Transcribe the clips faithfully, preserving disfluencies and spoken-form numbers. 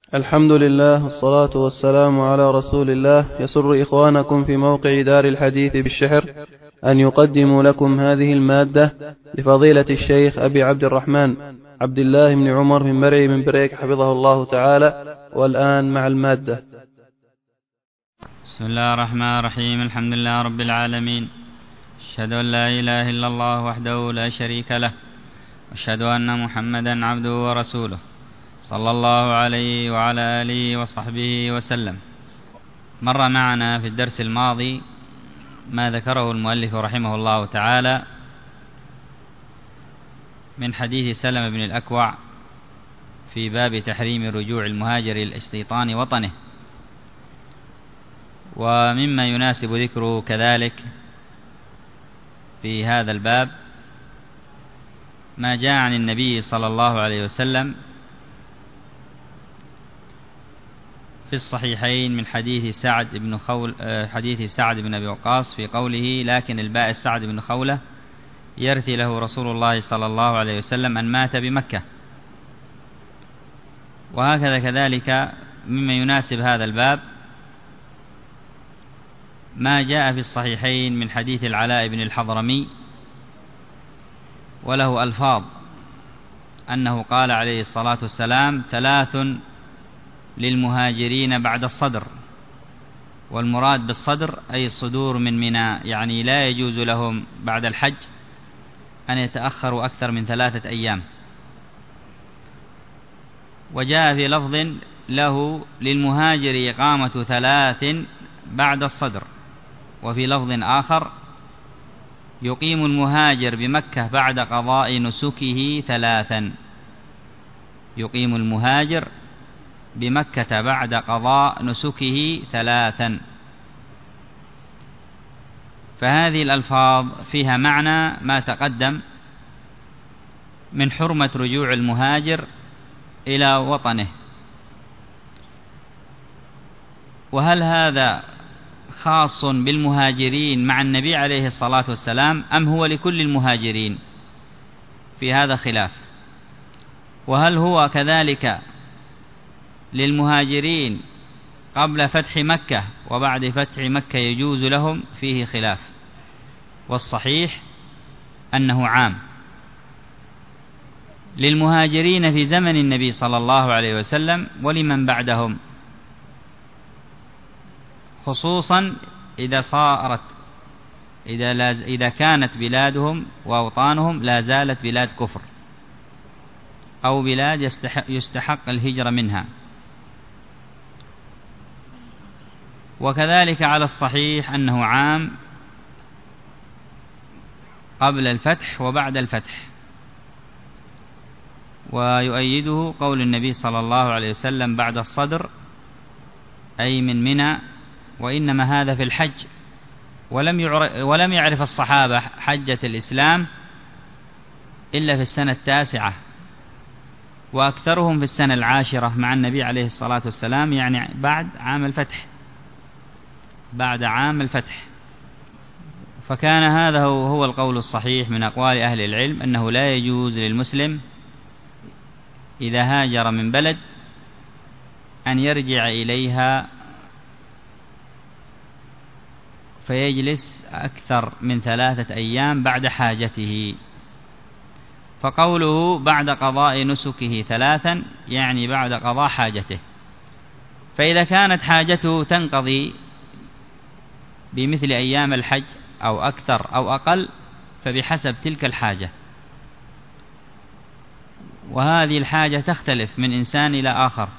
الحمد لله والصلاة والسلام على رسول الله. يسر إخوانكم في موقع دار الحديث بالشحر أن يقدموا لكم هذه المادة لفضيلة الشيخ أبي عبد الرحمن عبد الله بن عمر من مرعي من بريك حفظه الله تعالى. والآن مع المادة. بسم الله الرحمن الرحيم. الحمد لله رب العالمين، أشهد أن لا إله إلا الله وحده لا شريك له، أشهد أن محمدا عبده ورسوله صلى الله عليه وعلى آله وصحبه وسلم. مر معنا في الدرس الماضي ما ذكره المؤلف رحمه الله تعالى من حديث سلمة بن الأكوع في باب تحريم رجوع المهاجر إلى استيطان وطنه. ومما يناسب ذكره كذلك في هذا الباب ما جاء عن النبي صلى الله عليه وسلم في الصحيحين من حديث سعد بن خول حديث سعد بن أبي وقاص في قوله: لكن البائس سعد بن خولة يرثي له رسول الله صلى الله عليه وسلم أن مات بمكة. وهكذا كذلك مما يناسب هذا الباب ما جاء في الصحيحين من حديث العلاء بن الحضرمي وله ألفاظ أنه قال عليه الصلاة والسلام: ثلاث للمهاجرين بعد الصدر. والمراد بالصدر أي الصدور من منى، يعني لا يجوز لهم بعد الحج أن يتأخروا أكثر من ثلاثة أيام. وجاء في لفظ له: للمهاجر إقامة ثلاث بعد الصدر. وفي لفظ آخر: يقيم المهاجر بمكة بعد قضاء نسكه ثلاثا. يقيم المهاجر بمكة بعد قضاء نسكه ثلاثا. فهذه الألفاظ فيها معنى ما تقدم من حرمة رجوع المهاجر إلى وطنه. وهل هذا خاص بالمهاجرين مع النبي عليه الصلاة والسلام أم هو لكل المهاجرين؟ في هذا خلاف. وهل هو كذلك للمهاجرين قبل فتح مكة وبعد فتح مكة يجوز لهم؟ فيه خلاف. والصحيح أنه عام للمهاجرين في زمن النبي صلى الله عليه وسلم ولمن بعدهم، خصوصا إذا صارت إذا, لاز إذا كانت بلادهم وأوطانهم لا زالت بلاد كفر أو بلاد يستحق, يستحق الهجرة منها. وكذلك على الصحيح أنه عام قبل الفتح وبعد الفتح. ويؤيده قول النبي صلى الله عليه وسلم: بعد الصدر أي من منى. وإنما هذا في الحج، ولم ولم يعرف الصحابة حجة الإسلام إلا في السنة التاسعة، وأكثرهم في السنة العاشرة مع النبي عليه الصلاة والسلام، يعني بعد عام الفتح بعد عام الفتح. فكان هذا هو القول الصحيح من أقوال أهل العلم، أنه لا يجوز للمسلم إذا هاجر من بلد أن يرجع إليها فيجلس أكثر من ثلاثة أيام بعد حاجته. فقوله بعد قضاء نسكه ثلاثا يعني بعد قضاء حاجته. فإذا كانت حاجته تنقضي بمثل أيام الحج أو أكثر أو أقل فبحسب تلك الحاجة. وهذه الحاجة تختلف من إنسان إلى آخر،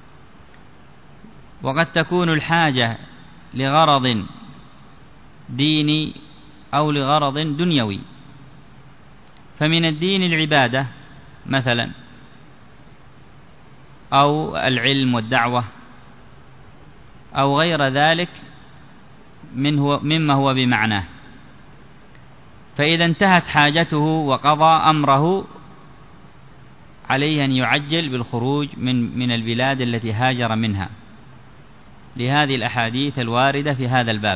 وقد تكون الحاجة لغرض ديني أو لغرض دنيوي. فمن الدين العبادة مثلا، أو العلم والدعوة، أو غير ذلك من هو مما هو بمعناه. فإذا انتهت حاجته وقضى أمره عليه أن يعجل بالخروج من من البلاد التي هاجر منها، لهذه الأحاديث الواردة في هذا الباب.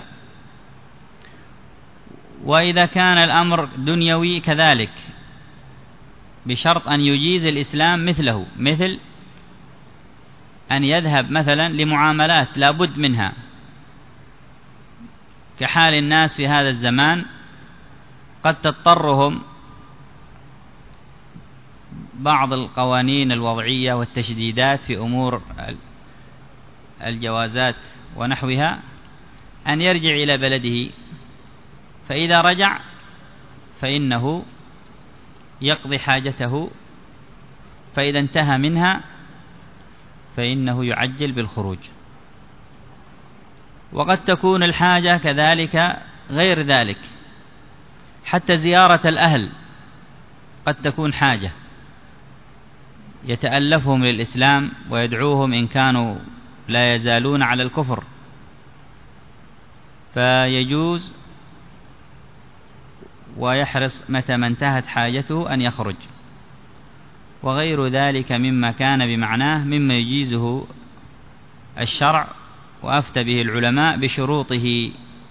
وإذا كان الأمر دنيوي كذلك، بشرط أن يجيز الإسلام مثله، مثل أن يذهب مثلا لمعاملات لا بد منها، كحال الناس في هذا الزمان، قد تضطرهم بعض القوانين الوضعية والتشديدات في أمور الجوازات ونحوها أن يرجع إلى بلده، فإذا رجع فإنه يقضي حاجته، فإذا انتهى منها فإنه يعجل بالخروج. وقد تكون الحاجة كذلك غير ذلك، حتى زيارة الأهل قد تكون حاجة يتألفهم للإسلام ويدعوهم إن كانوا لا يزالون على الكفر، فيجوز ويحرص متى ما انتهت حاجته أن يخرج. وغير ذلك مما كان بمعناه مما يجيزه الشرع وأفتى به العلماء بشروطه.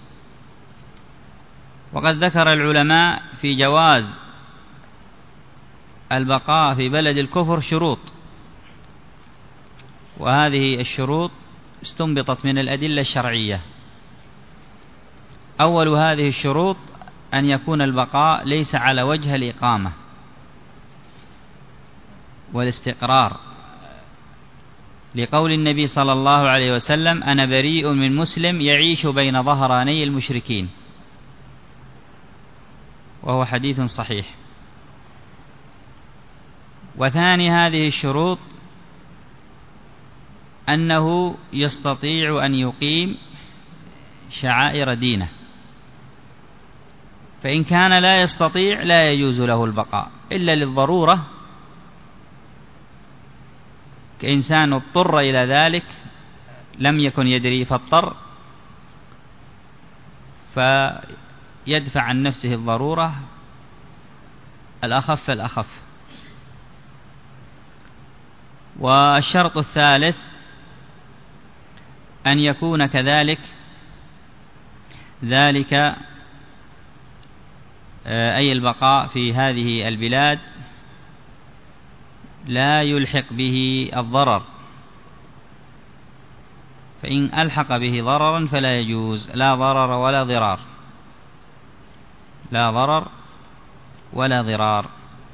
وقد ذكر العلماء في جواز البقاء في بلد الكفر شروط، وهذه الشروط استنبطت من الأدلة الشرعية. أول هذه الشروط أن يكون البقاء ليس على وجه الإقامة والاستقرار، لقول النبي صلى الله عليه وسلم: أنا بريء من مسلم يعيش بين ظهراني المشركين، وهو حديث صحيح. وثاني هذه الشروط أنه يستطيع أن يقيم شعائر دينه، فإن كان لا يستطيع لا يجوز له البقاء إلا للضرورة، كإنسان اضطر إلى ذلك لم يكن يدري فاضطر، فيدفع عن نفسه الضرورة الأخف الأخف. والشرط الثالث أن يكون كذلك ذلك أي البقاء في هذه البلاد لا يلحق به الضرر، فإن ألحق به ضررا فلا يجوز، لا ضرر ولا ضرار، لا ضرر ولا ضرار.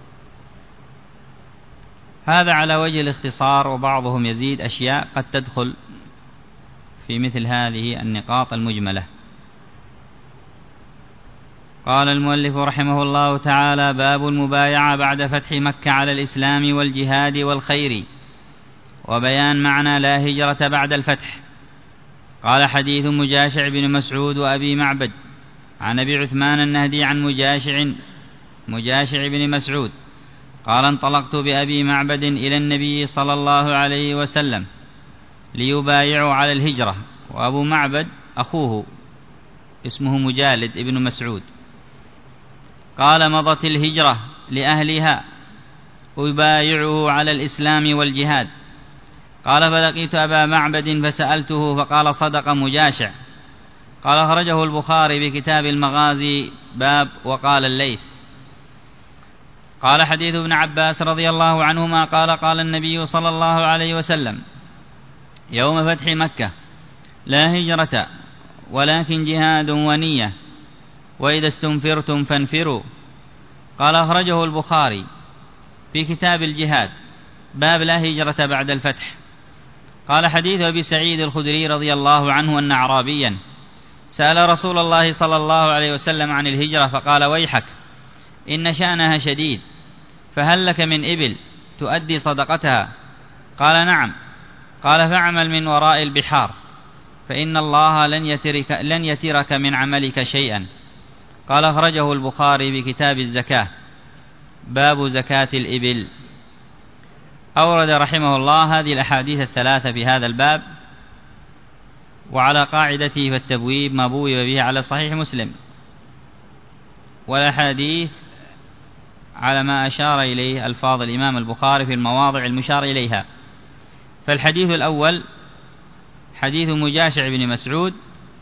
هذا على وجه الاختصار، وبعضهم يزيد أشياء قد تدخل في مثل هذه النقاط المجملة. قال المؤلف رحمه الله تعالى: باب المبايعة بعد فتح مكة على الإسلام والجهاد والخير، وبيان معنى لا هجرة بعد الفتح. قال: حديث مجاشع بن مسعود وأبي معبد عن أبي عثمان النهدي عن مجاشع مجاشع بن مسعود قال: انطلقت بأبي معبد إلى النبي صلى الله عليه وسلم ليبايعوا على الهجرة، وأبو معبد أخوه اسمه مجالد ابن مسعود. قال: مضت الهجرة لأهلها أبايعه على الإسلام والجهاد. قال: فلقيت أبا معبد فسألته فقال: صدق مجاشع. قال: أخرجه البخاري بكتاب المغازي باب وقال الليث. قال: حديث ابن عباس رضي الله عنهما قال: قال النبي صلى الله عليه وسلم يوم فتح مكة: لا هجرة ولكن جهاد ونية، وإذا استنفرتم فانفروا. قال: أخرجه البخاري في كتاب الجهاد باب لا هجرة بعد الفتح. قال: حديث أبي سعيد الخدري رضي الله عنه أن أعرابيا سأل رسول الله صلى الله عليه وسلم عن الهجرة فقال: ويحك إن شأنها شديد، فهل لك من إبل تؤدي صدقتها؟ قال: نعم. قال: فاعمل من وراء البحار، فإن الله لن يترك, لن يترك من عملك شيئا. قال: أخرجه البخاري بكتاب الزكاة باب زكاة الإبل. أورد رحمه الله هذه الأحاديث الثلاثة في هذا الباب، وعلى قاعدته فالتبويب ما بوب به على صحيح مسلم، والأحاديث على ما أشار إليه ألفاظ الإمام البخاري في المواضع المشار إليها. فالحديث الأول حديث مجاشع بن مسعود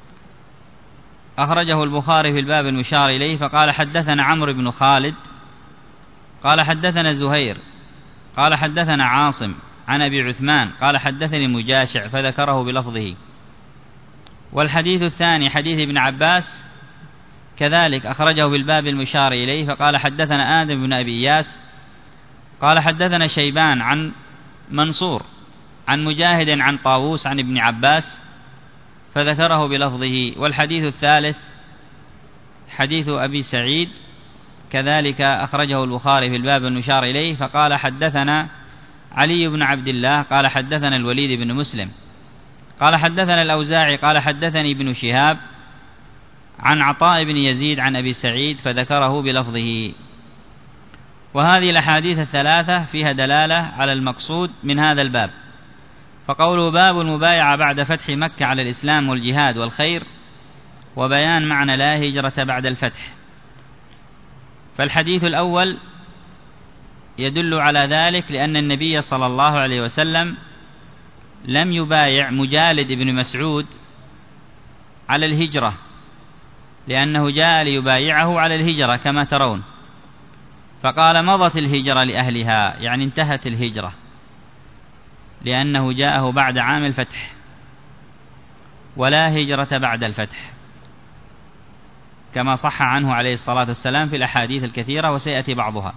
أخرجه البخاري في الباب المشار إليه، فقال: حدثنا عمرو بن خالد قال: حدثنا زهير قال: حدثنا عاصم عن أبي عثمان قال حدثني مجاشع فذكره بلفظه. والحديث الثاني حديث ابن عباس كذلك أخرجه بالباب المشار إليه فقال حدثنا آدم بن أبي إياس قال حدثنا شيبان عن منصور عن مجاهد عن طاووس عن ابن عباس فذكره بلفظه. والحديث الثالث حديث أبي سعيد كذلك أخرجه البخاري في الباب المشار إليه فقال حدثنا علي بن عبد الله قال حدثنا الوليد بن مسلم قال حدثنا الأوزاعي قال حدثني ابن شهاب عن عطاء بن يزيد عن أبي سعيد فذكره بلفظه. وهذه الأحاديث الثلاثة فيها دلالة على المقصود من هذا الباب. فقوله باب المبايعة بعد فتح مكة على الإسلام والجهاد والخير وبيان معنى لا هجرة بعد الفتح. فالحديث الأول يدل على ذلك لأن النبي صلى الله عليه وسلم لم يبايع مجالد بن مسعود على الهجرة لأنه جاء ليبايعه على الهجرة كما ترون، فقال مضت الهجرة لأهلها يعني انتهت الهجرة لأنه جاءه بعد عام الفتح ولا هجرة بعد الفتح كما صح عنه عليه الصلاة والسلام في الأحاديث الكثيرة وسيأتي بعضها.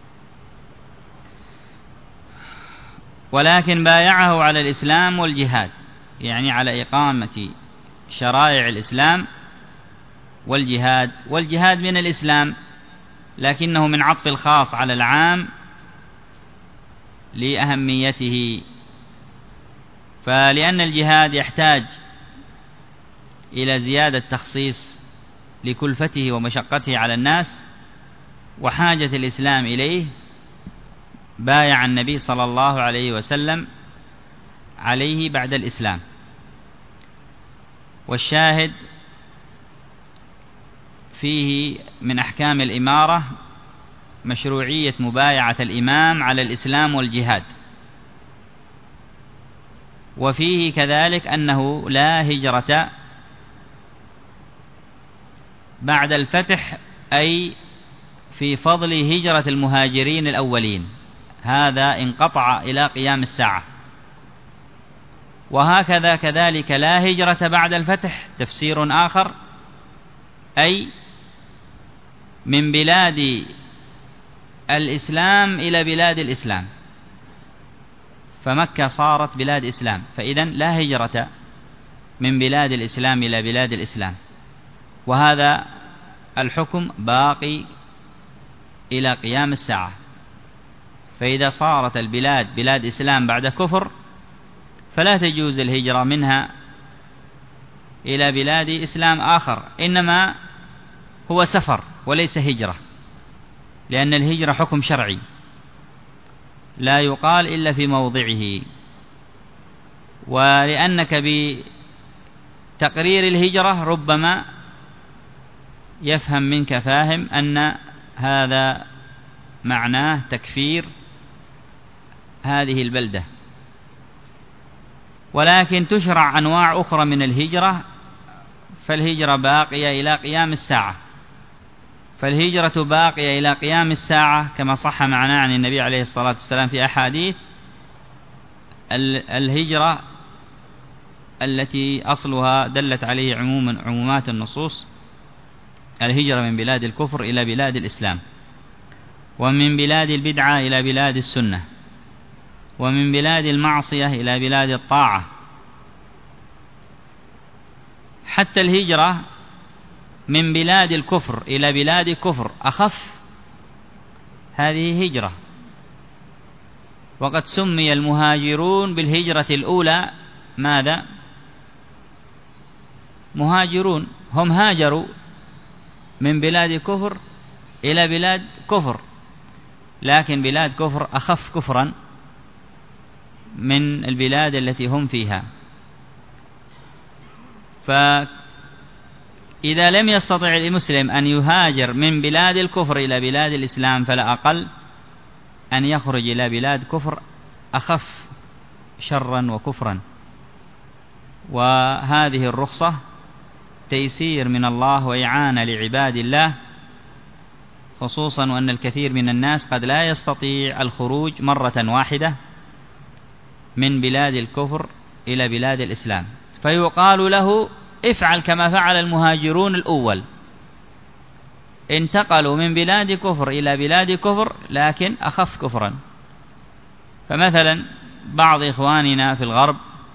ولكن بايعه على الإسلام والجهاد يعني على إقامة شرائع الإسلام والجهاد. والجهاد من الإسلام لكنه من عطف الخاص على العام لأهميته. فلأن الجهاد يحتاج إلى زيادة تخصيص لكلفته ومشقته على الناس وحاجة الإسلام إليه بايع النبي صلى الله عليه وسلم عليه بعد الإسلام. والشاهد فيه من أحكام الإمارة مشروعية مبايعة الإمام على الإسلام والجهاد. وفيه كذلك أنه لا هجرة بعد الفتح أي في فضل هجرة المهاجرين الأولين، هذا انقطع إلى قيام الساعة. وهكذا كذلك لا هجرة بعد الفتح تفسير آخر أي من بلاد الإسلام إلى بلاد الإسلام، فمكة صارت بلاد إسلام، فإذن لا هجرة من بلاد الإسلام إلى بلاد الإسلام. وهذا الحكم باقي إلى قيام الساعة. فإذا صارت البلاد بلاد إسلام بعد كفر فلا تجوز الهجرة منها إلى بلاد إسلام آخر، إنما هو سفر وليس هجرة، لأن الهجرة حكم شرعي لا يقال إلا في موضعه. ولأنك بتقرير الهجرة ربما يفهم منك فاهم أن هذا معناه تكفير هذه البلدة، ولكن تشرع أنواع أخرى من الهجرة، فالهجرة باقية إلى قيام الساعة. فالهجرة باقية إلى قيام الساعة كما صح معنا عن النبي عليه الصلاة والسلام في أحاديث. الهجرة التي أصلها دلت عليه عموما عمومات النصوص الهجرة من بلاد الكفر إلى بلاد الإسلام، ومن بلاد البدعة إلى بلاد السنة، ومن بلاد المعصية إلى بلاد الطاعة. حتى الهجرة من بلاد الكفر إلى بلاد كفر أخف، هذه هجرة. وقد سمي المهاجرون بالهجرة الأولى ماذا؟ مهاجرون، هم هاجروا من بلاد كفر إلى بلاد كفر، لكن بلاد كفر أخف كفرا من البلاد التي هم فيها. فإذا لم يستطع المسلم أن يهاجر من بلاد الكفر إلى بلاد الإسلام فلا أقل أن يخرج إلى بلاد كفر أخف شرا وكفرا. وهذه الرخصة تيسير من الله وإعانة لعباد الله، خصوصا وأن الكثير من الناس قد لا يستطيع الخروج مرة واحدة من بلاد الكفر إلى بلاد الإسلام، فيقال له افعل كما فعل المهاجرون الأول، انتقلوا من بلاد كفر إلى بلاد كفر لكن أخف كفرا. فمثلا بعض إخواننا في الغرب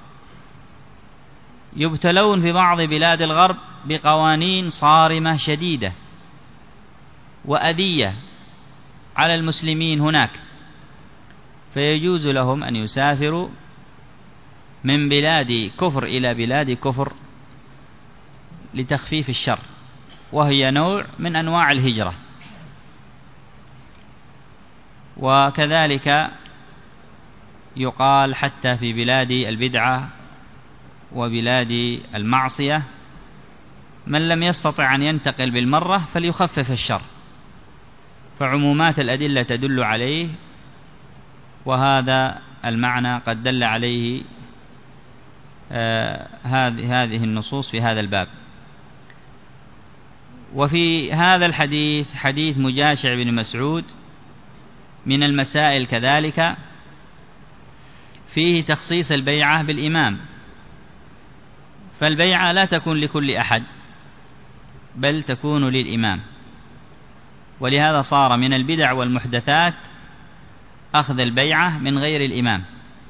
يبتلون في بعض بلاد الغرب بقوانين صارمة شديدة وأذية على المسلمين هناك، فيجوز لهم أن يسافروا من بلاد كفر إلى بلاد كفر لتخفيف الشر، وهي نوع من أنواع الهجرة. وكذلك يقال حتى في بلاد البدعة وبلاد المعصية من لم يستطع أن ينتقل بالمرة فليخفف الشر، فعمومات الأدلة تدل عليه، وهذا المعنى قد دل عليه آه هذه النصوص في هذا الباب. وفي هذا الحديث حديث مجاشع بن مسعود من المسائل كذلك فيه تخصيص البيعة بالإمام، فالبيعة لا تكون لكل أحد بل تكون للإمام، ولهذا صار من البدع والمحدثات أخذ البيعة من غير الإمام.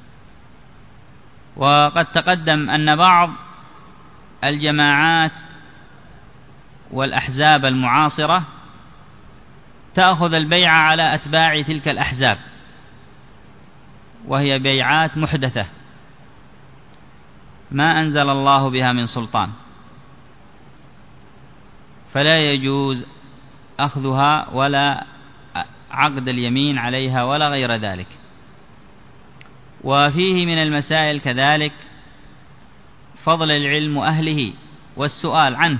وقد تقدم أن بعض الجماعات والأحزاب المعاصرة تأخذ البيعة على أتباع تلك الأحزاب، وهي بيعات محدثة ما أنزل الله بها من سلطان، فلا يجوز أخذها ولا عقد اليمين عليها ولا غير ذلك. وفيه من المسائل كذلك فضل العلم وأهله والسؤال عنه،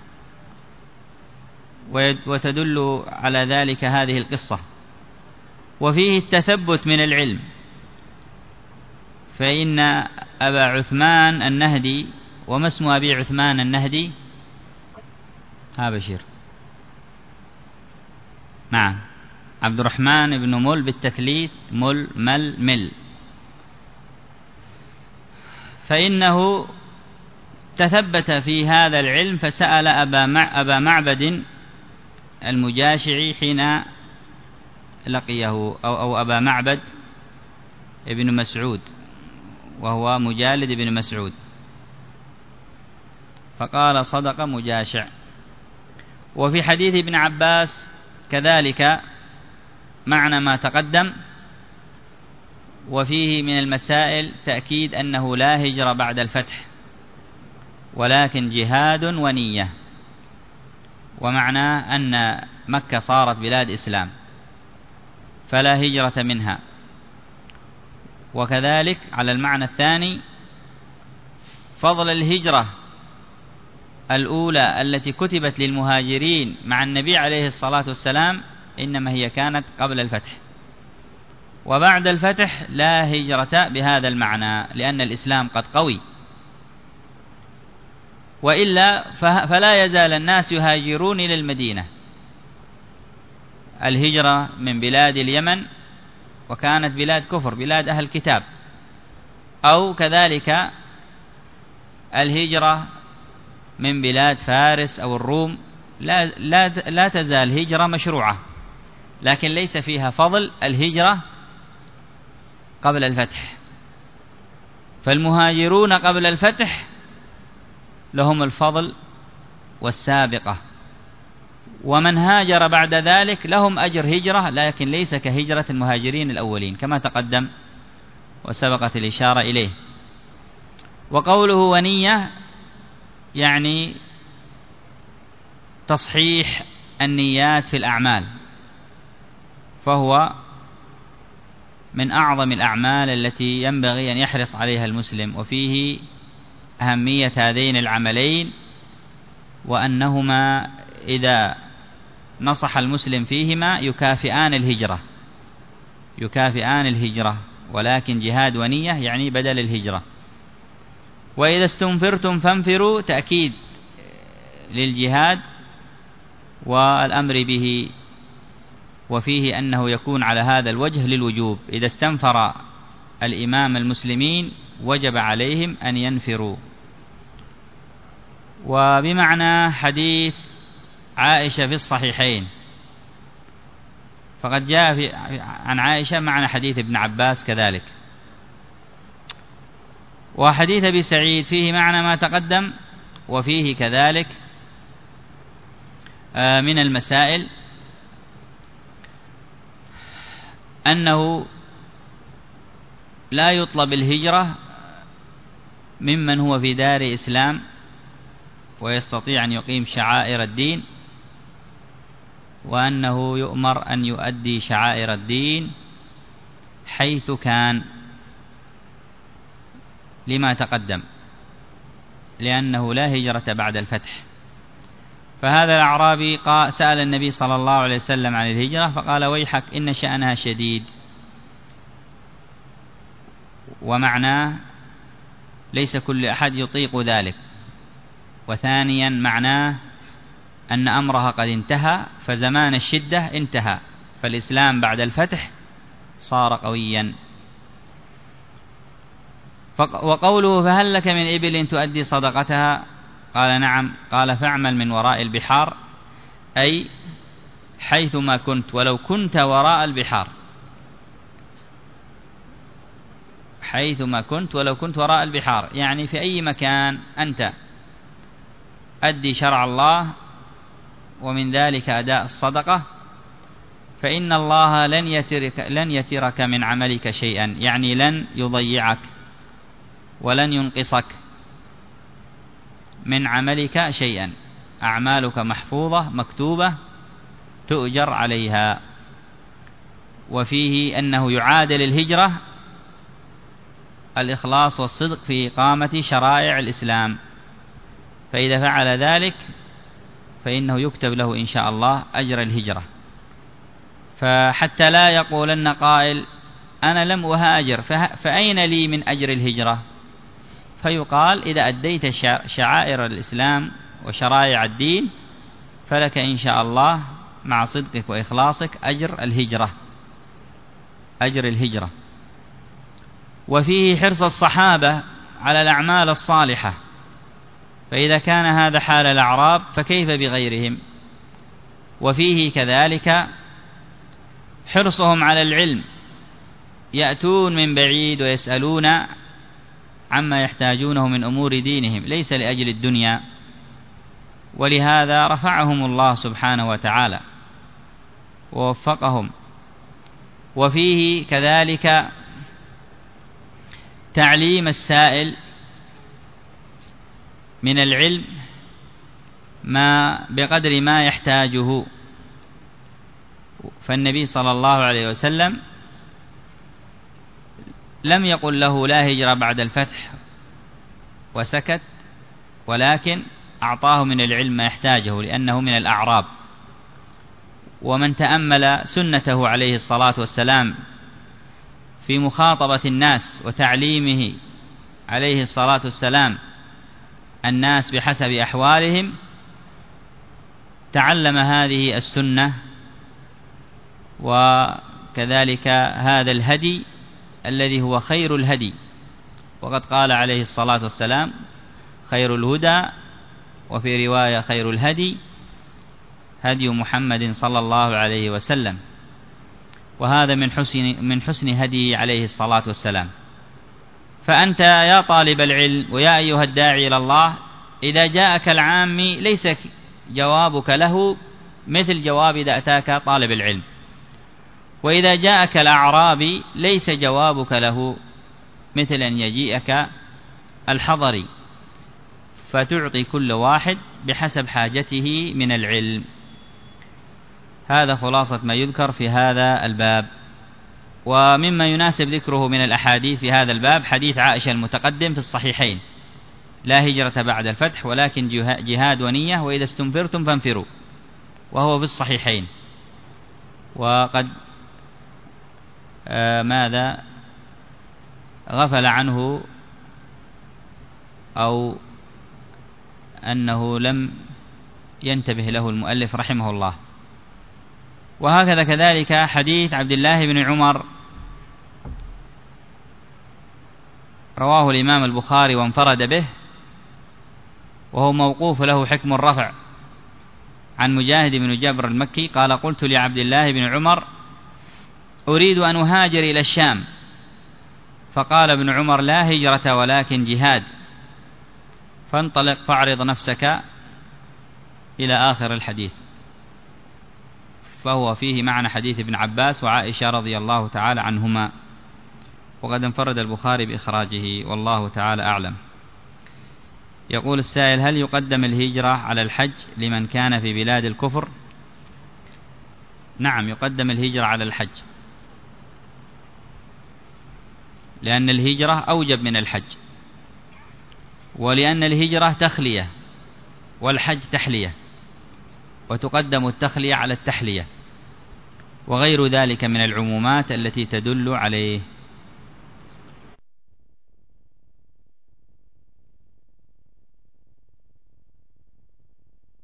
وتدل على ذلك هذه القصة. وفيه التثبت من العلم، فإن أبا عثمان النهدي، وما اسم أبي عثمان النهدي؟ ها بشير، نعم، عبد الرحمن بن مل بالتثليث، مل مل مل، فإنه تثبت في هذا العلم فسأل أبا, مع أبا معبد المجاشعي حين لقيه، أو, أو أبا معبد ابن مسعود وهو مجالد بن مسعود، فقال صدق مجاشع. وفي حديث ابن عباس كذلك معنى ما تقدم، وفيه من المسائل تأكيد أنه لا هجرة بعد الفتح ولكن جهاد ونية، ومعناه أن مكة صارت بلاد إسلام فلا هجرة منها. وكذلك على المعنى الثاني فضل الهجرة الأولى التي كتبت للمهاجرين مع النبي عليه الصلاة والسلام إنما هي كانت قبل الفتح، وبعد الفتح لا هجرة بهذا المعنى لأن الإسلام قد قوي، وإلا فلا يزال الناس يهاجرون إلى المدينة. الهجرة من بلاد اليمن وكانت بلاد كفر، بلاد أهل الكتاب، أو كذلك الهجرة من بلاد فارس أو الروم، لا, لا, لا تزال هجرة مشروعة، لكن ليس فيها فضل الهجرة قبل الفتح. فالمهاجرون قبل الفتح لهم الفضل والسابقة، ومن هاجر بعد ذلك لهم أجر هجرة لكن ليس كهجرة المهاجرين الأولين كما تقدم وسبقت الإشارة إليه. وقوله ونية يعني تصحيح النيات في الأعمال، فهو من أعظم الأعمال التي ينبغي أن يحرص عليها المسلم، وفيه أهمية هذين العملين، وأنهما إذا نصح المسلم فيهما يكافئان الهجرة يكافئان الهجرة ولكن جهاد ونية يعني بدل الهجرة. وإذا استنفرتم فانفروا تأكيد للجهاد والأمر به، وفيه أنه يكون على هذا الوجه للوجوب. إذا استنفر الإمام المسلمين وجب عليهم أن ينفروا. وبمعنى حديث عائشة في الصحيحين، فقد جاء في عن عائشة معنى حديث ابن عباس كذلك. وحديث أبي سعيد فيه معنى ما تقدم، وفيه كذلك من المسائل أنه لا يطلب الهجرة ممن هو في دار إسلام ويستطيع أن يقيم شعائر الدين، وأنه يؤمر أن يؤدي شعائر الدين حيث كان لما تقدم، لأنه لا هجرة بعد الفتح. فهذا الأعرابي سأل النبي صلى الله عليه وسلم عن الهجرة فقال: ويحك إن شأنها شديد. ومعناه ليس كل أحد يطيق ذلك. وثانيا معناه أن أمرها قد انتهى، فزمان الشدة انتهى، فالإسلام بعد الفتح صار قويا. وقوله: فهل لك من إبل تؤدي صدقتها؟ قال: نعم. قال: فاعمل من وراء البحار، أي حيثما كنت ولو كنت وراء البحار، حيثما كنت ولو كنت وراء البحار، يعني في أي مكان أنت أدي شرع الله، ومن ذلك أداء الصدقة، فإن الله لن يترك, لن يترك من عملك شيئا، يعني لن يضيعك ولن ينقصك من عملك شيئا. أعمالك محفوظة مكتوبة تؤجر عليها. وفيه أنه يعادل الهجرة الإخلاص والصدق في إقامة شرائع الإسلام، فإذا فعل ذلك فإنه يكتب له إن شاء الله أجر الهجرة. فحتى لا يقولن قائل: أنا لم أهاجر فأين لي من أجر الهجرة؟ فيقال: إذا أديت شعائر الإسلام وشرائع الدين فلك إن شاء الله مع صدقك وإخلاصك أجر الهجرة، أجر الهجرة. وفيه حرص الصحابة على الأعمال الصالحة، فإذا كان هذا حال الأعراب فكيف بغيرهم؟ وفيه كذلك حرصهم على العلم، يأتون من بعيد ويسألون عما يحتاجونه من أمور دينهم، ليس لأجل الدنيا، ولهذا رفعهم الله سبحانه وتعالى ووفقهم. وفيه كذلك تعليم السائل من العلم ما بقدر ما يحتاجه. فالنبي صلى الله عليه وسلم لم يقل له لا هجرة بعد الفتح وسكت، ولكن أعطاه من العلم ما يحتاجه لأنه من الأعراب. ومن تأمل سنته عليه الصلاة والسلام في مخاطبة الناس وتعليمه عليه الصلاة والسلام الناس بحسب أحوالهم، تعلم هذه السنة وكذلك هذا الهدي الذي هو خير الهدي. وقد قال عليه الصلاة والسلام: خير الهدى، وفي رواية خير الهدي هدي محمد صلى الله عليه وسلم. وهذا من حسن من حسن هدي عليه الصلاة والسلام. فأنت يا طالب العلم ويا أيها الداعي إلى الله، إذا جاءك العامي ليس جوابك له مثل جواب إذا أتاك طالب العلم، وإذا جاءك الأعرابي ليس جوابك له مثل أن يجيئك الحضري، فتعطي كل واحد بحسب حاجته من العلم. هذا خلاصة ما يذكر في هذا الباب. ومما يناسب ذكره من الأحاديث في هذا الباب حديث عائشة المتقدم في الصحيحين: لا هجرة بعد الفتح ولكن جهاد ونية، وإذا استنفرتم فانفروا، وهو في الصحيحين. وقد آه ماذا غفل عنه أو أنه لم ينتبه له المؤلف رحمه الله. وهكذا كذلك حديث عبد الله بن عمر رواه الإمام البخاري وانفرد به، وهو موقوف له حكم الرفع عن مجاهد بن جبر المكي قال: قلت لعبد الله بن عمر: أريد أن أهاجر إلى الشام، فقال ابن عمر: لا هجرة ولكن جهاد، فانطلق فاعرض نفسك إلى آخر الحديث. فهو فيه معنى حديث ابن عباس وعائشة رضي الله تعالى عنهما، وقد انفرد البخاري بإخراجه، والله تعالى أعلم. يقول السائل: هل يقدم الهجرة على الحج لمن كان في بلاد الكفر؟ نعم، يقدم الهجرة على الحج، لأن الهجرة أوجب من الحج، ولأن الهجرة تخلية والحج تحلية، وتقدم التخلية على التحلية، وغير ذلك من العمومات التي تدل عليه.